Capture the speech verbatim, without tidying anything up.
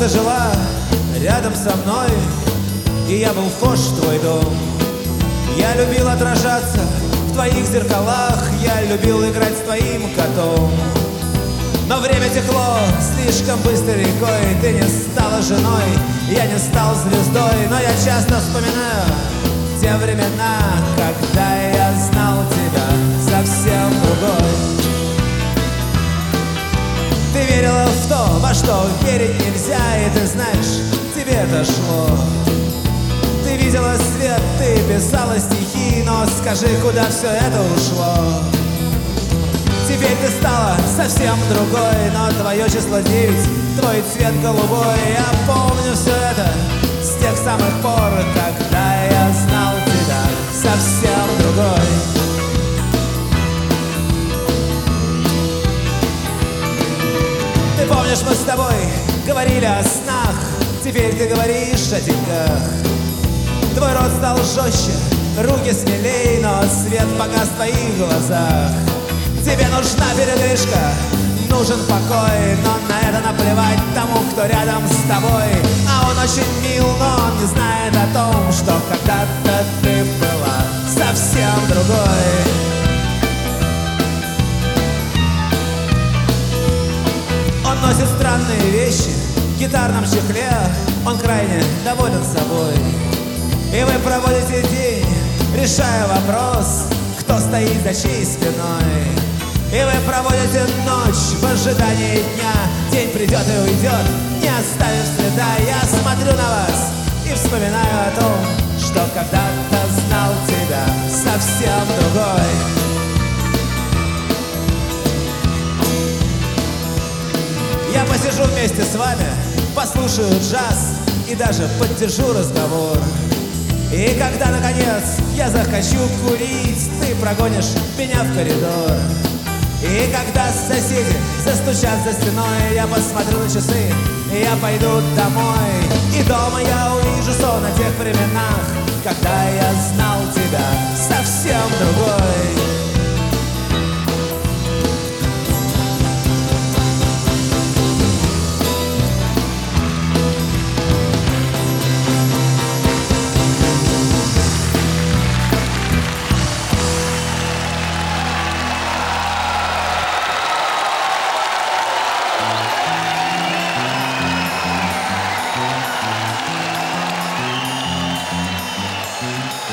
ты жила рядом со мной, и я был вхож в твой дом. Я любил отражаться в твоих зеркалах, я любил играть с твоим котом. Но время текло слишком быстрой рекой, ты не стала женой, я не стал звездой. Но я часто вспоминаю те времена, когда я знал тебя совсем другой. Ты верила в то, во что верить нельзя, и ты знаешь, тебе это шло. Ты видела свет, ты писала стихи, но скажи, куда все это ушло? Теперь ты стала совсем другой, но твое число девять, твой цвет голубой. Я помню все это с тех самых пор, когда я знал тебя совсем другой. Ты помнишь, мы с тобой говорили о снах, теперь ты говоришь о деньгах. Твой рот стал жестче, руки смелей, но свет погас в твоих глазах. Тебе нужна передышка, нужен покой, но на это наплевать тому, кто рядом с тобой. А он очень мил, но он не знает о том, что когда-то ты была совсем другой. Он носит странные вещи в гитарном чехле, он крайне доволен собой. И вы проводите день, решая вопрос, кто стоит за чьей спиной. И вы проводите ночь в ожидании дня, день придет и уйдет, не оставив следа. Я смотрю на вас и вспоминаю о том, что когда-то знал тебя совсем другой. Я посижу вместе с вами, послушаю джаз и даже поддержу разговор. И когда, наконец, я захочу курить, ты прогонишь меня в коридор. И когда соседи застучат за стеной, я посмотрю на часы, и я пойду домой. И дома я увижу сон о тех временах, когда я знал тебя совсем другой.